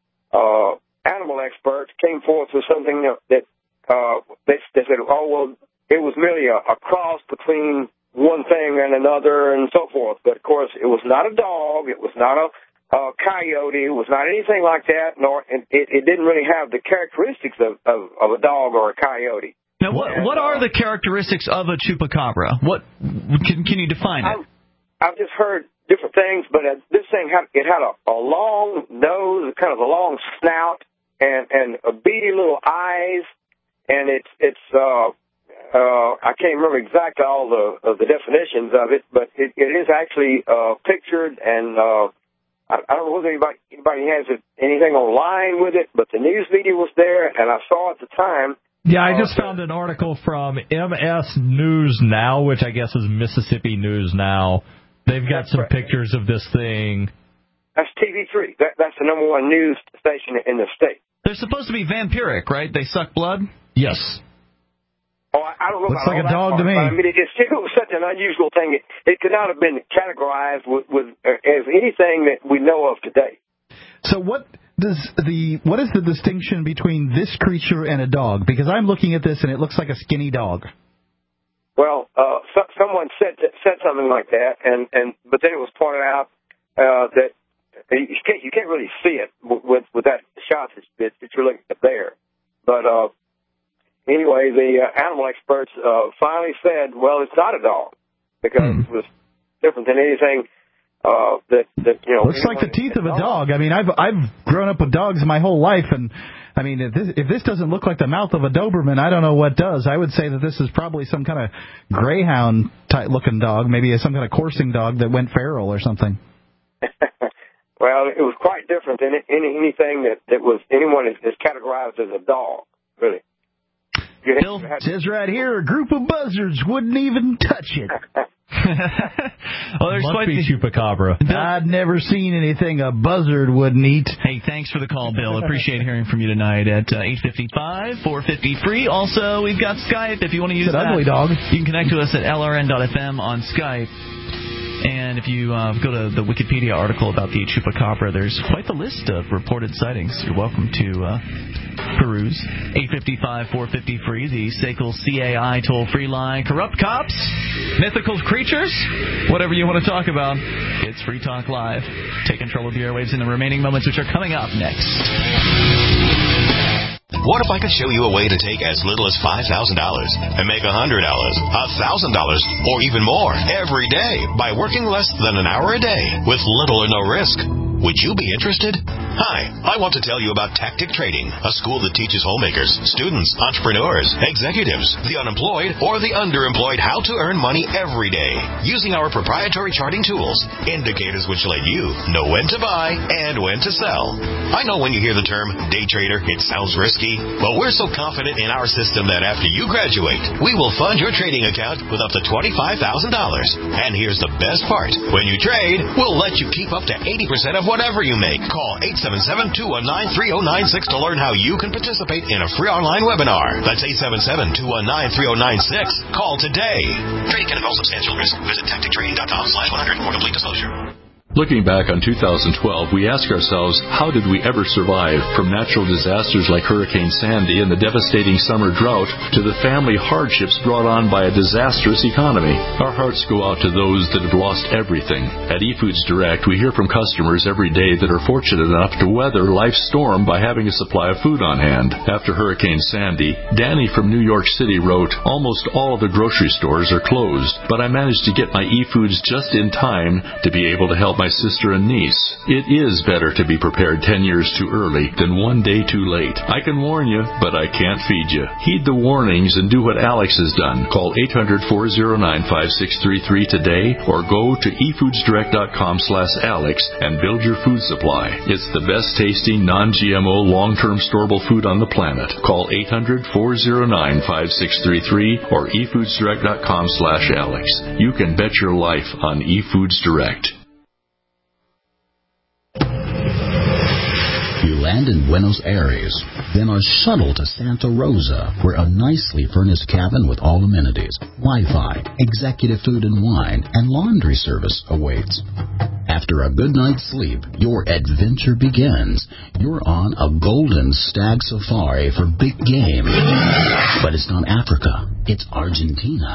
uh, animal experts came forth with something that, that uh, they, they said, oh, well, it was merely a, a cross between one thing and another and so forth. But, of course, it was not a dog. It was not a, uh, coyote. It was not anything like that, nor it, it didn't really have the characteristics of, of, of a dog or a coyote. Now, what and, what are uh, the characteristics of a chupacabra? What can can you define it? I've, I've just heard different things, but uh, this thing had it had a, a long nose, kind of a long snout, and and a beady little eyes, and it's it's uh, uh, I can't remember exactly all the of the definitions of it, but it, it is actually uh, pictured, and uh, I, I don't know whether anybody anybody has it, anything online with it, but the news media was there, and I saw at the time. Yeah, I just found an article from M S News Now, which I guess is Mississippi News Now. They've got some pictures of this thing. That's T V three. That, that's the number one news station in the state. They're supposed to be vampiric, right? They suck blood? Yes. Oh, I, I don't know Looks about like all a that dog part, to me. But, I mean, it, it still was such an unusual thing. It, it could not have been categorized with, with uh, as anything that we know of today. So what does the what is the distinction between this creature and a dog? Because I'm looking at this and it looks like a skinny dog. Well, uh, so, someone said said something like that, and, and but then it was pointed out uh, that you can't you can't really see it with with that shot that it's really there. But uh, anyway, the uh, animal experts uh, finally said, well, it's not a dog because hmm. it was different than anything. Uh, that, that, you know, looks like the teeth of a dog. I mean, I've I've grown up with dogs my whole life, and I mean, if this, if this doesn't look like the mouth of a Doberman, I don't know what does. I would say that this is probably some kind of greyhound type looking dog, maybe some kind of coursing dog that went feral or something. Well, it was quite different than any, anything that, that was anyone is, is categorized as a dog, really. You Bill had, had, says right here, a group of buzzards wouldn't even touch it. Well, there's Must quite be the chupacabra. I'd never seen anything a buzzard wouldn't eat. Hey, thanks for the call, Bill. Appreciate hearing from you tonight at uh, eight fifty-five, four fifty free. Also, we've got Skype if you want to use it's an that. Ugly dog. You can connect to us at L R N dot F M on Skype. And if you uh, go to the Wikipedia article about the chupacabra, there's quite the list of reported sightings. You're welcome to uh, peruse. eight fifty-five, four fifty free, the S A C L C A I toll-free line. Corrupt cops, mythical creatures, whatever you want to talk about, it's Free Talk Live. Take control of the airwaves in the remaining moments, which are coming up next. What if I could show you a way to take as little as five thousand dollars and make one hundred dollars, one thousand dollars, or even more every day by working less than an hour a day with little or no risk? Would you be interested? Hi, I want to tell you about Tactic Trading, a school that teaches homemakers, students, entrepreneurs, executives, the unemployed, or the underemployed how to earn money every day using our proprietary charting tools, indicators which let you know when to buy and when to sell. I know when you hear the term day trader, it sounds risky, but we're so confident in our system that after you graduate, we will fund your trading account with up to twenty-five thousand dollars. And here's the best part. When you trade, we'll let you keep up to eighty percent of whatever you make. Call eight seven seven, two one nine, three oh nine six to learn how you can participate in a free online webinar. That's eight seven seven, two one nine, three oh nine six. Call today. Trading can involve substantial risk. Visit tactic trading dot com slash one hundred for complete disclosure. Looking back on two thousand twelve, we ask ourselves, how did we ever survive from natural disasters like Hurricane Sandy and the devastating summer drought to the family hardships brought on by a disastrous economy? Our hearts go out to those that have lost everything. At eFoods Direct, we hear from customers every day that are fortunate enough to weather life's storm by having a supply of food on hand. After Hurricane Sandy, Danny from New York City wrote, almost all of the grocery stores are closed, but I managed to get my eFoods just in time to be able to help my sister and niece. It is better to be prepared ten years too early than one day too late. I can warn you, but I can't feed you. Heed the warnings and do what Alex has done. Call eight hundred, four oh nine, five six three three today or go to e foods direct dot com slash alex and build your food supply. It's the best tasting, non-G M O, long-term storable food on the planet. Call eight hundred, four oh nine, five six three three or e foods direct dot com slash alex. You can bet your life on eFoods Direct. You land in Buenos Aires, then are shuttled to Santa Rosa, where a nicely furnished cabin with all amenities, Wi-Fi, executive food and wine, and laundry service awaits. After a good night's sleep, your adventure begins. You're on a golden stag safari for big game. But it's not Africa, it's Argentina.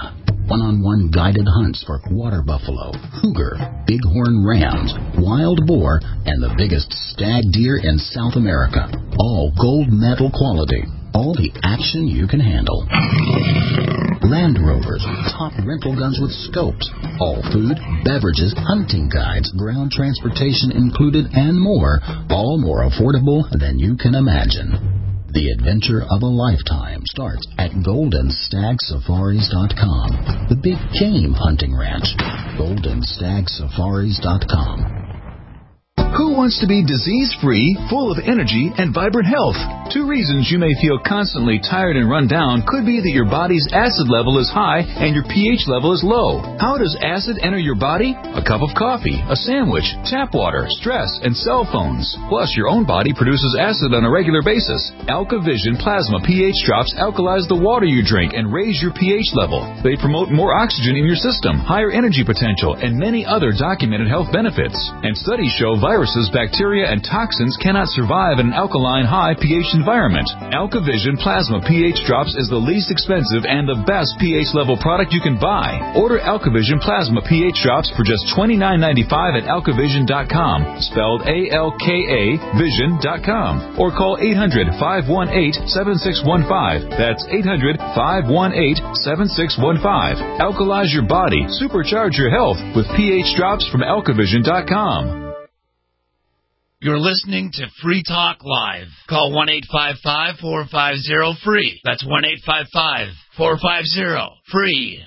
one-on-one guided hunts for water buffalo, cougar, bighorn rams, wild boar, and the biggest stag deer in South America. All gold medal quality. All the action you can handle. Land Rovers, top rental guns with scopes. All food, beverages, hunting guides, ground transportation included, and more. All more affordable than you can imagine. The adventure of a lifetime starts at golden stag safaris dot com. The big game hunting ranch. golden stag safaris dot com. Who wants to be disease-free, full of energy, and vibrant health? Two reasons you may feel constantly tired and run down could be that your body's acid level is high and your pH level is low. How does acid enter your body? A cup of coffee, a sandwich, tap water, stress, and cell phones. Plus, your own body produces acid on a regular basis. AlkaVision Plasma pH drops alkalize the water you drink and raise your pH level. They promote more oxygen in your system, higher energy potential, and many other documented health benefits. And studies show viruses, bacteria, and toxins cannot survive in an alkaline high pH environment. AlkaVision Plasma pH Drops is the least expensive and the best pH level product you can buy. Order AlkaVision Plasma pH Drops for just twenty-nine ninety-five at alkavision dot com, spelled A L K A vision dot com, or call eight hundred, five one eight, seven six one five. That's eight hundred, five one eight, seven six one five. Alkalize your body, supercharge your health with pH Drops from alkavision dot com. You're listening to Free Talk Live. Call one eight five five, four five zero, free. That's one eight five five, four five zero, free.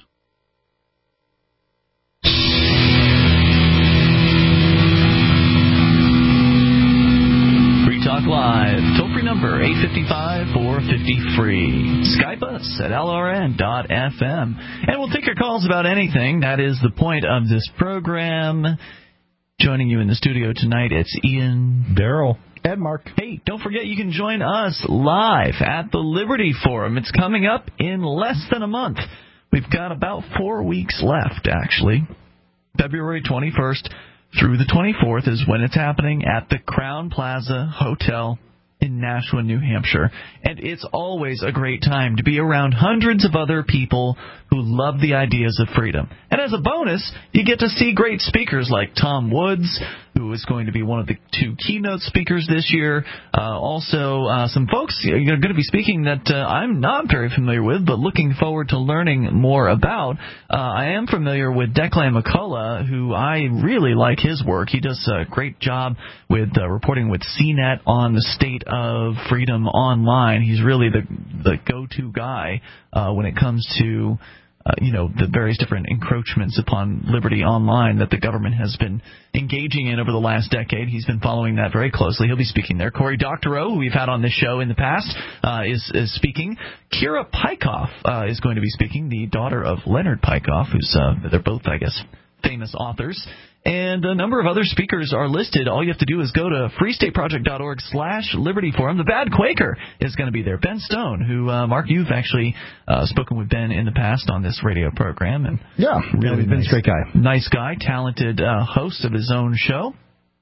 Free Talk Live. Toll-free number eight five five, four five zero, free. Skype us at L R N dot F M. And we'll take your calls about anything. That is the point of this program. Joining you in the studio tonight, it's Ian, Daryl, and Mark. Hey, don't forget you can join us live at the Liberty Forum. It's coming up in less than a month. We've got about four weeks left, actually. February twenty-first through the twenty-fourth is when it's happening at the Crown Plaza Hotel in Nashua, New Hampshire. And it's always a great time to be around hundreds of other people who love the ideas of freedom. And as a bonus, you get to see great speakers like Tom Woods, who is going to be one of the two keynote speakers this year. Uh, also, uh, some folks are going to be speaking that uh, I'm not very familiar with, but looking forward to learning more about. Uh, I am familiar with Declan McCullough, who I really like his work. He does a great job with uh, reporting with C net on the state of freedom online. He's really the the go-to guy uh, when it comes to Uh, you know, the various different encroachments upon liberty online that the government has been engaging in over the last decade. He's been following that very closely. He'll be speaking there. Cory Doctorow, who we've had on this show in the past, uh, is, is speaking. Kira Pykoff uh, is going to be speaking, the daughter of Leonard Pykoff, who's uh, they're both, I guess, famous authors. And a number of other speakers are listed. All you have to do is go to freestateproject.org slash Liberty Forum. The Bad Quaker is going to be there. Ben Stone, who, uh, Mark, you've actually uh, spoken with Ben in the past on this radio program. And yeah, really Ben's nice, a great guy. Nice guy, talented uh, host of his own show.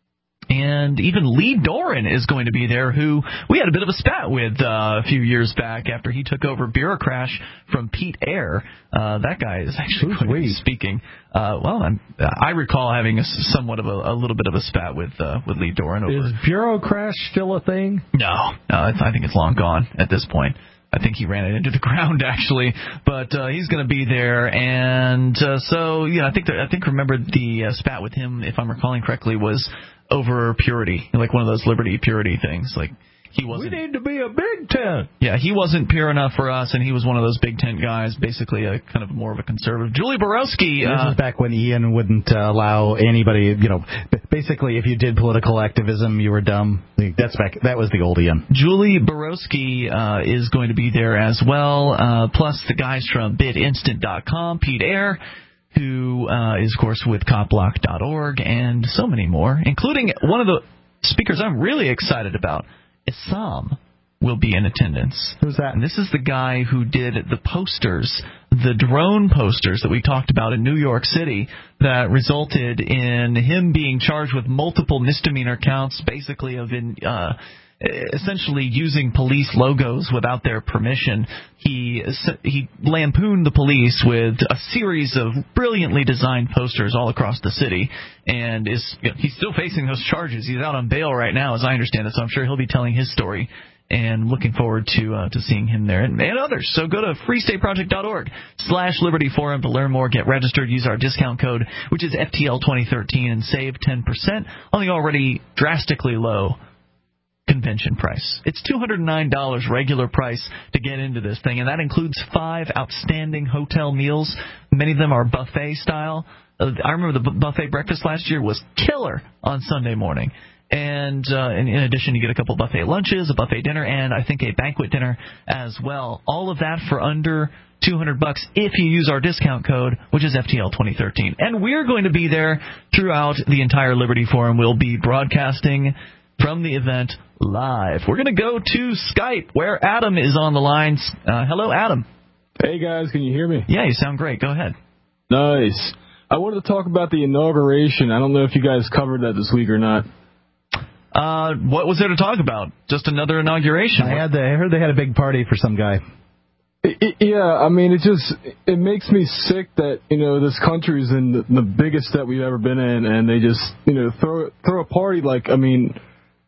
And even Lee Doran is going to be there, who we had a bit of a spat with uh, a few years back after he took over Bureaucrash from Pete Eyre. Uh, that guy is actually going to be speaking. Uh, well, I'm, I recall having a, somewhat of a, a little bit of a spat with uh, with Lee Doran. Over. Is Bureaucrash still a thing? No, no, I think it's long gone at this point. I think he ran it into the ground, actually, but uh, he's going to be there, and uh, so yeah, I think that, I think remember the uh, spat with him, if I'm recalling correctly, was over purity, like one of those Liberty purity things, like. He wasn't, we need to be a big tent. Yeah, he wasn't pure enough for us, and he was one of those big tent guys, basically a kind of more of a conservative. Julie Borowski. This uh, is back when Ian wouldn't uh, allow anybody, you know, basically if you did political activism, you were dumb. That's back. That was the old Ian. Julie Borowski uh, is going to be there as well, uh, plus the guys from bit instant dot com, Pete Eyre, who uh, is, of course, with cop block dot org, and so many more, including one of the speakers I'm really excited about. Issam will be in attendance. Who's that? And this is the guy who did the posters, the drone posters that we talked about in New York City that resulted in him being charged with multiple misdemeanor counts, basically of in, uh, essentially using police logos without their permission. He he lampooned the police with a series of brilliantly designed posters all across the city, and is you know, he's still facing those charges. He's out on bail right now, as I understand it, so I'm sure he'll be telling his story. And looking forward to uh, to seeing him there and, and others. So go to freestateproject.org slash Liberty Forum to learn more, get registered, use our discount code, which is F T L twenty thirteen, and save ten percent on the already drastically low convention price. It's two hundred nine dollars regular price to get into this thing, and that includes five outstanding hotel meals. Many of them are buffet style. Uh, I remember the buffet breakfast last year was killer on Sunday morning. And uh, in, in addition, you get a couple buffet lunches, a buffet dinner, and I think a banquet dinner as well. All of that for under two hundred bucks if you use our discount code, which is F T L twenty thirteen. And we're going to be there throughout the entire Liberty Forum. We'll be broadcasting from the event live. We're going to go to Skype, where Adam is on the line. Uh, hello, Adam. Hey, guys. Can you hear me? Yeah, you sound great. Go ahead. Nice. I wanted to talk about the inauguration. I don't know if you guys covered that this week or not. Uh, what was there to talk about? Just another inauguration. I had the, I heard they had a big party for some guy. It, it, yeah, I mean, it just it makes me sick that you know this country is in the, the biggest that we've ever been in, and they just you know throw throw a party like I mean,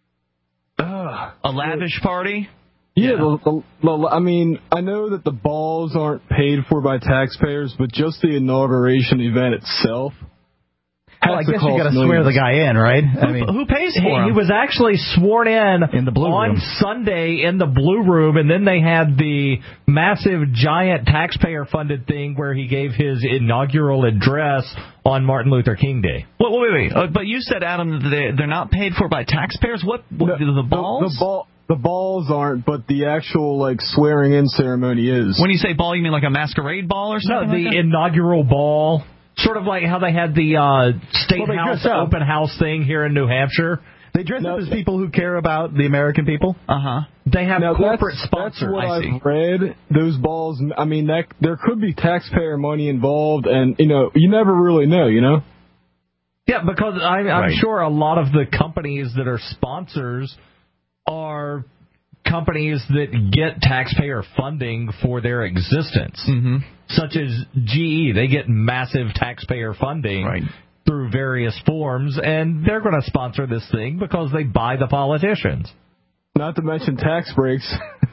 uh, a lavish party. Yeah, the, the, the, I mean, I know that the balls aren't paid for by taxpayers, but just the inauguration event itself. Well, I guess you got to swear the guy in, right? Who, I mean, who pays for he, him? He was actually sworn in, in the blue on room. Sunday in the Blue Room, and then they had the massive, giant taxpayer-funded thing where he gave his inaugural address on Martin Luther King Day. Wait, wait, wait. Uh, but you said, Adam, that they, they're not paid for by taxpayers? What? what No, the balls? The, the, ball, the balls aren't, but the actual, like, swearing-in ceremony is. When you say ball, you mean like a masquerade ball or something? No, the like that? inaugural ball. Sort of like how they had the uh, State well, House open house thing here in New Hampshire. They dress no, up as people who care about the American people. Uh-huh. They have now corporate that's, sponsors. That's what I I've see. read. Those balls, I mean, that there could be taxpayer money involved, and, you know, you never really know, you know? Yeah, because I, I'm right. sure a lot of the companies that are sponsors are companies that get taxpayer funding for their existence, mm-hmm. such as G E. They get massive taxpayer funding right. through various forms, and they're going to sponsor this thing because they buy the politicians. Not to mention tax breaks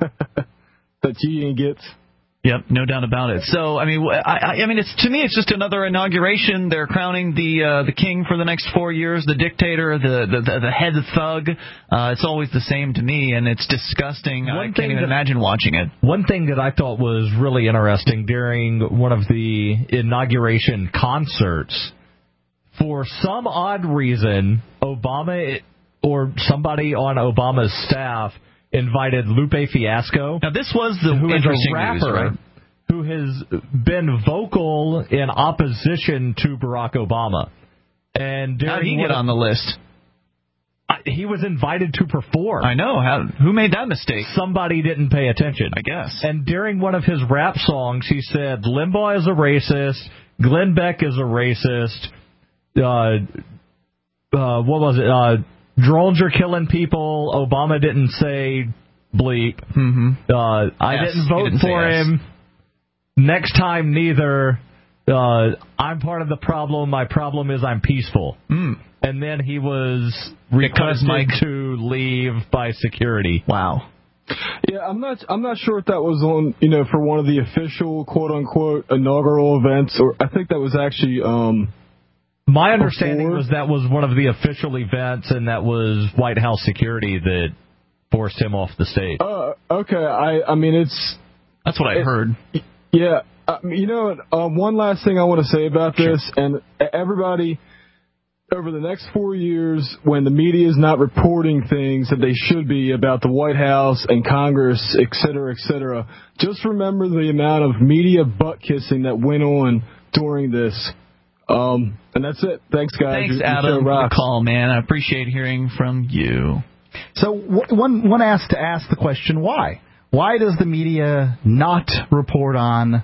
that G E gets. Yep, no doubt about it. So, I mean, I, I mean, it's to me, it's just another inauguration. They're crowning the uh, the king for the next four years, the dictator, the the, the head thug. Uh, it's always the same to me, and it's disgusting. One I can't even that, imagine watching it. One thing that I thought was really interesting during one of the inauguration concerts, for some odd reason, Obama or somebody on Obama's staff invited Lupe Fiasco. Now, this was the who interesting is a rapper news, right? who has been vocal in opposition to Barack Obama. And how did he get on the list? I, he was invited to perform. I know. How, who made that mistake? Somebody didn't pay attention, I guess. And during one of his rap songs, he said, Limbaugh is a racist, Glenn Beck is a racist, uh, uh, what was it, uh, drones are killing people. Obama didn't say bleep. Mm-hmm. Uh, I yes, didn't vote didn't for yes. him. Next time, neither. Uh, I'm part of the problem. My problem is I'm peaceful. Mm. And then he was requested to leave by security. Wow. Yeah, I'm not. I'm not sure if that was on, you know, for one of the official quote unquote inaugural events, or I think that was actually. Um, My understanding before. was that was one of the official events, and that was White House security that forced him off the stage. Uh, okay, I. I mean, it's. That's what I it, heard. Yeah, uh, you know, um, one last thing I want to say about this, sure. and everybody. Over the next four years, when the media is not reporting things that they should be about the White House and Congress, et cetera, et cetera, just remember the amount of media butt-kissing that went on during this. Um, and that's it. Thanks, guys. Thanks, Your, Adam, for the call, man. I appreciate hearing from you. So w- one one has to ask the question, why? Why does the media not report on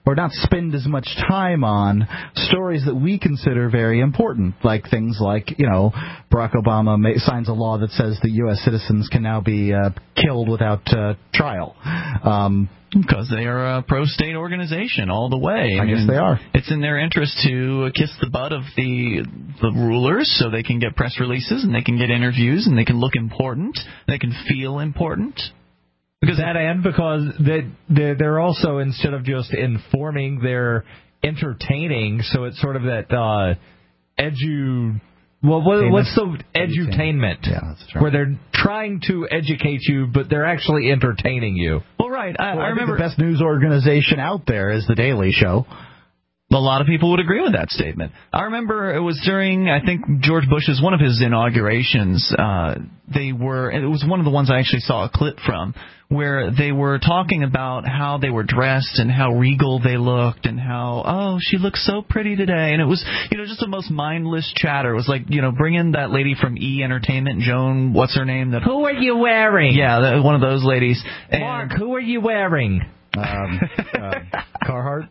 or not spend as much time on stories that we consider very important, like things like, you know, Barack Obama may, signs a law that says that U S citizens can now be uh, killed without uh, trial. Um, Because they are a pro-state organization all the way. I, I guess mean, they are. It's in their interest to kiss the butt of the the rulers so they can get press releases and they can get interviews and they can look important. They can feel important. Because that and because they, they're also, instead of just informing, they're entertaining. So it's sort of that uh, edu... Well, what, what's the edutainment? Yeah, that's true. Where they're trying to educate you, but they're actually entertaining you. Well, right. I, well, I, I remember the best news organization out there is The Daily Show. A lot of people would agree with that statement. I remember it was during, I think, George Bush's, one of his inaugurations. Uh, they were, it was one of the ones I actually saw a clip from, where they were talking about how they were dressed and how regal they looked and how, oh, she looks so pretty today. And it was, you know, just the most mindless chatter. It was like, you know, bring in that lady from E! Entertainment, Joan, what's her name? That, who are you wearing? Yeah, that, one of those ladies. And, Mark, who are you wearing? Um, uh, Carhartt.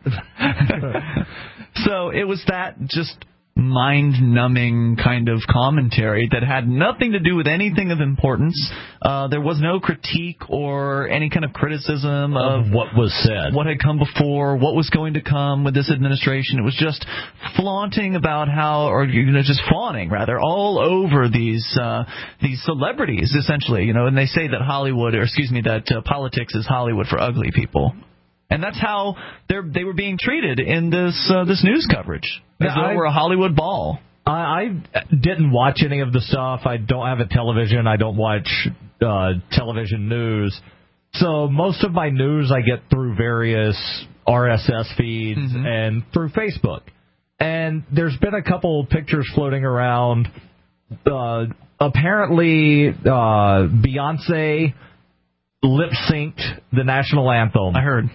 So it was that just mind-numbing kind of commentary that had nothing to do with anything of importance. Uh, there was no critique or any kind of criticism of, of what was said, what had come before, what was going to come with this administration. It was just flaunting about how, or you know, just fawning rather, all over these uh, these celebrities essentially. You know, and they say that Hollywood, or excuse me, that uh, politics is Hollywood for ugly people. And that's how they they were being treated in this uh, this news coverage, as though it were a Hollywood ball. I, I didn't watch any of the stuff. I don't have a television. I don't watch uh, television news. So most of my news I get through various R S S feeds mm-hmm. and through Facebook. And there's been a couple pictures floating around. Uh, apparently, uh, Beyonce lip-synced the national anthem. I heard.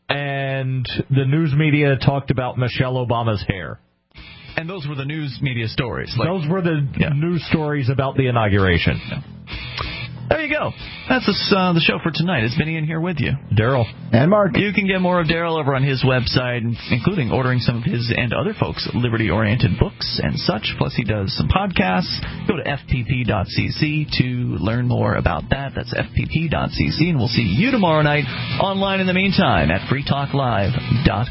And the news media talked about Michelle Obama's hair. And those were the news media stories. Like, those were the yeah. news stories about the inauguration. Yeah. There you go. That's uh, the show for tonight. It's Vinny in here with you. Daryl. And Mark. You can get more of Daryl over on his website, including ordering some of his and other folks' liberty-oriented books and such. Plus, he does some podcasts. Go to F P P dot C C to learn more about that. That's F P P dot C C, and we'll see you tomorrow night online in the meantime at free talk live dot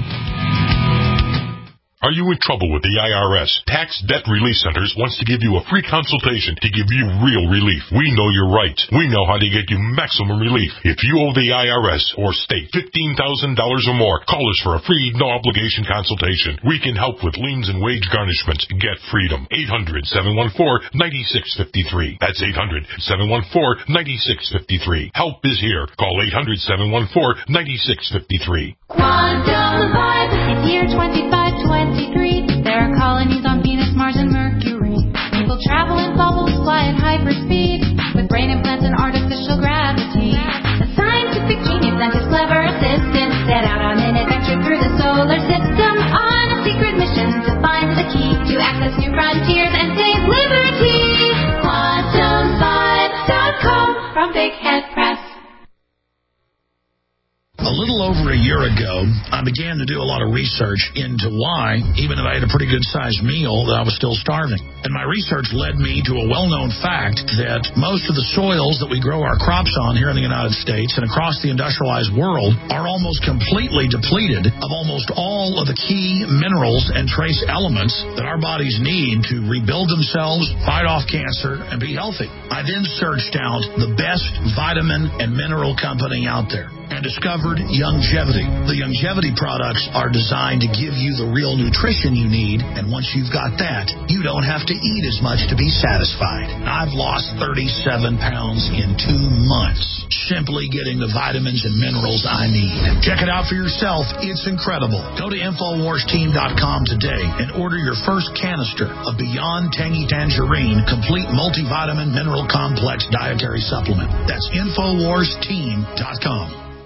com. Are you in trouble with the I R S? Tax Debt Relief Centers wants to give you a free consultation to give you real relief. We know your rights. We know how to get you maximum relief. If you owe the I R S or state fifteen thousand dollars or more, call us for a free, no-obligation consultation. We can help with liens and wage garnishments. Get freedom. eight hundred, seven one four, nine six five three. That's eight hundred, seven one four, nine six five three. Help is here. Call eight hundred, seven one four, nine six five three. Quantum Vibe, it's year twenty-five twenty-three. There are colonies on Venus, Mars, and Mercury. People travel in bubbles, fly at hyperspeed, with brain implants and artificial gravity. A scientific genius and his clever assistant set out on an adventure through the solar system on a secret mission to find the key to access new frontiers and save liberty. Quantum Vibe dot com from Big Head Press. A little over a year ago, I began to do a lot of research into why, even if I had a pretty good-sized meal, that I was still starving. And my research led me to a well-known fact that most of the soils that we grow our crops on here in the United States and across the industrialized world are almost completely depleted of almost all of the key minerals and trace elements that our bodies need to rebuild themselves, fight off cancer, and be healthy. I then searched out the best vitamin and mineral company out there and discovered Youngevity. The Youngevity products are designed to give you the real nutrition you need, and once you've got that, you don't have to eat as much to be satisfied. I've lost thirty-seven pounds in two months, simply getting the vitamins and minerals I need. Check it out for yourself. It's incredible. Go to Infowars Team dot com today and order your first canister of Beyond Tangy Tangerine Complete Multivitamin Mineral Complex Dietary Supplement. That's Infowars Team dot com.